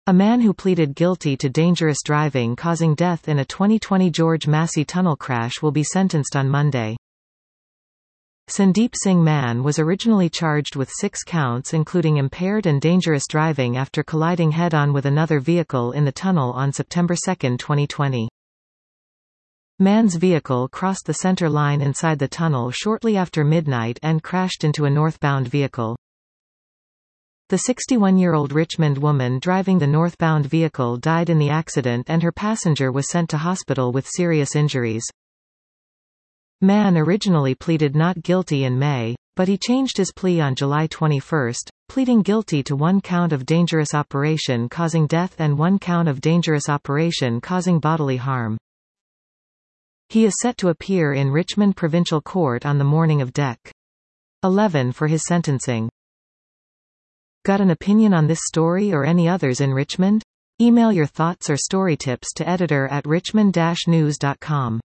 A man who pleaded guilty to dangerous driving causing death in a 2020 George Massey tunnel crash will be sentenced on Monday. Sandeep Singh Mann was originally charged with 6 counts including impaired and dangerous driving after colliding head-on with another vehicle in the tunnel on September 2, 2020. Mann's vehicle crossed the center line inside the tunnel shortly after midnight and crashed into a northbound vehicle. The 61-year-old Richmond woman driving the northbound vehicle died in the accident and her passenger was sent to hospital with serious injuries. Mann originally pleaded not guilty in May, but he changed his plea on July 21, pleading guilty to 1 count of dangerous operation causing death and 1 count of dangerous operation causing bodily harm. He is set to appear in Richmond Provincial Court on the morning of Dec. 11 for his sentencing. Got an opinion on this story or any others in Richmond? Email your thoughts or story tips to editor@richmond-news.com.